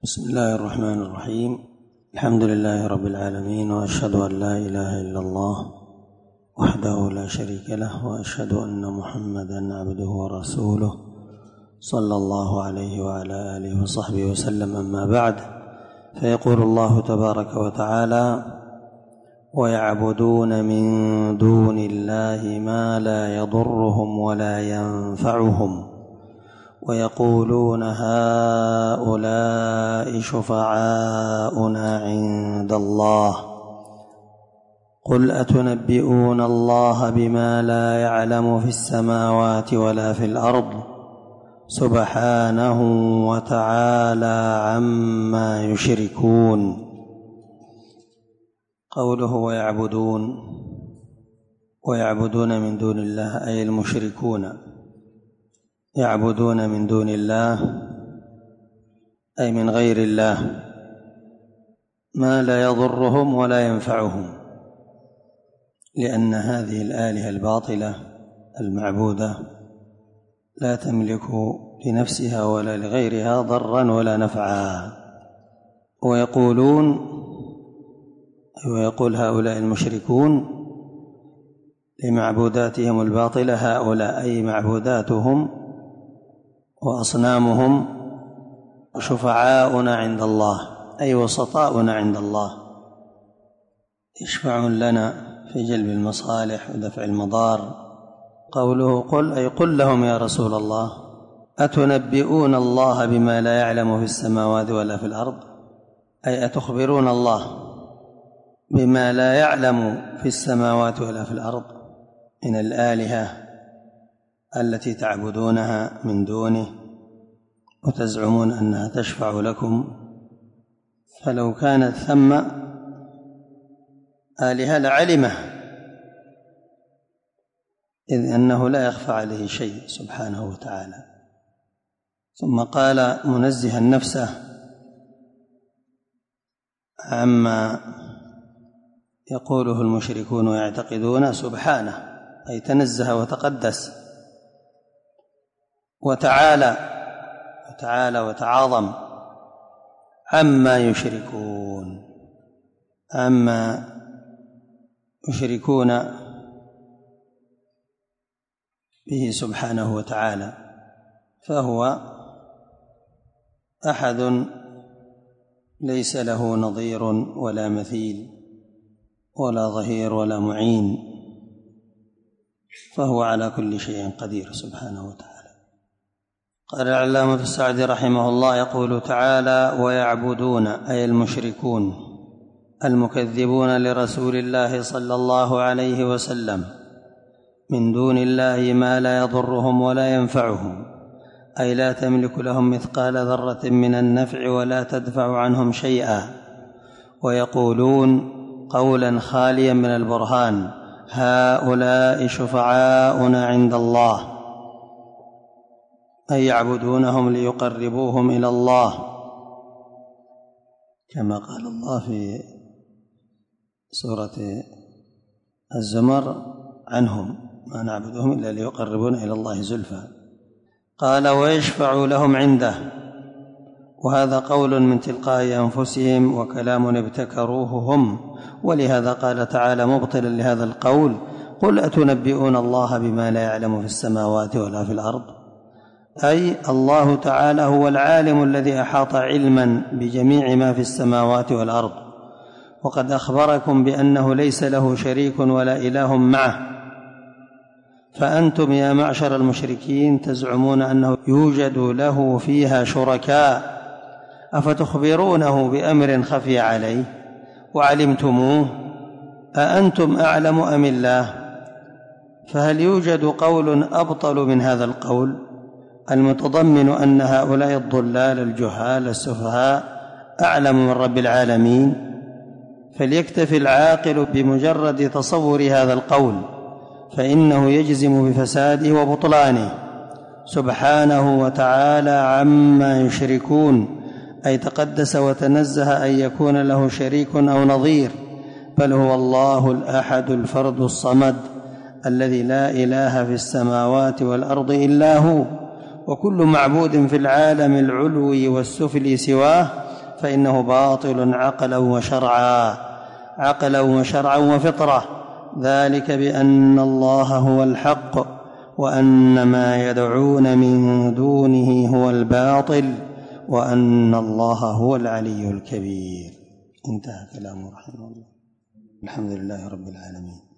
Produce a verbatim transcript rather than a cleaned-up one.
بسم الله الرحمن الرحيم. الحمد لله رب العالمين، وأشهد أن لا إله إلا الله وحده لا شريك له، وأشهد أن محمدًا عبده ورسوله صلى الله عليه وعلى آله وصحبه وسلم. أما بعد، فيقول الله تبارك وتعالى: ويعبدون من دون الله ما لا يضرهم ولا ينفعهم ويقولون هؤلاء شفعاؤنا عند الله قل أتنبئون الله بما لا يعلم في السماوات ولا في الأرض سبحانه وتعالى عما يشركون. قوله ويعبدون ويعبدون من دون الله أي المشركون يعبدون من دون الله أي من غير الله ما لا يضرهم ولا ينفعهم، لأن هذه الآلهة الباطلة المعبودة لا تملك لنفسها ولا لغيرها ضرا ولا نفعا. ويقولون ويقول هؤلاء المشركون لمعبوداتهم الباطلة، هؤلاء أي معبوداتهم وأصنامهم شفعاؤنا عند الله أي وسطاؤنا عند الله، يشفعون لنا في جلب المصالح ودفع المضار. قوله قل أي قل لهم يا رسول الله: أتنبئون الله بما لا يعلم في السماوات ولا في الأرض، أي أتخبرون الله بما لا يعلم في السماوات ولا في الأرض من الآلهة التي تعبدونها من دونه وتزعمون أنها تشفع لكم. فلو كانت ثم آلهة لعلمه، إذ أنه لا يخفى عليه شيء سبحانه وتعالى. ثم قال منزها نفسه عما يقوله المشركون ويعتقدون، سبحانه أي تنزه وتقدس، وتعالى وتعالى وتعاظم عما يشركون عما يشركون به سبحانه وتعالى. فهو أحد ليس له نظير ولا مثيل ولا ظهير ولا معين، فهو على كل شيء قدير سبحانه وتعالى. قال العلامة السعدي رحمه الله: يقول تعالى: ويعبدون أي المشركون المكذبون لرسول الله صلى الله عليه وسلم من دون الله ما لا يضرهم ولا ينفعهم، أي لا تملك لهم مثقال ذرة من النفع ولا تدفع عنهم شيئا. ويقولون قولا خاليا من البرهان: هؤلاء شفعاؤنا عند الله، أي يعبدونهم ليقربوهم إلى الله، كما قال الله في سورة الزمر عنهم: ما نعبدهم إلا ليقربونا إلى الله زلفى. قال: ويشفع لهم عنده، وهذا قول من تلقاء أنفسهم وكلام ابتكروه هم، ولهذا قال تعالى مبطلا لهذا القول: قل أتنبئون الله بما لا يعلم في السماوات ولا في الأرض، أي الله تعالى هو العالم الذي أحاط علما بجميع ما في السماوات والأرض، وقد أخبركم بأنه ليس له شريك ولا إله معه. فأنتم يا معشر المشركين تزعمون أنه يوجد له فيها شركاء، أفتخبرونه بأمر خفي عليه وعلمتموه؟ أأنتم أعلم أم الله؟ فهل يوجد قول أبطل من هذا القول المتضمن أن هؤلاء الضلال الجهال السفهاء أعلم من رب العالمين؟ فليكتفي العاقل بمجرد تصور هذا القول، فإنه يجزم بفساده وبطلانه سبحانه وتعالى عما يشركون، أي تقدس وتنزه أن يكون له شريك أو نظير، بل هو الله الأحد الفرد الصمد الذي لا إله في السماوات والأرض إلا هو، وكل معبود في العالم العلوي والسفلي سواه فإنه باطل عقلا وشرعا عقلا وشرعا وفطرة، ذلك بأن الله هو الحق وأن ما يدعون من دونه هو الباطل وأن الله هو العلي الكبير. انتهى كلامه رحمه الله. الحمد لله رب العالمين.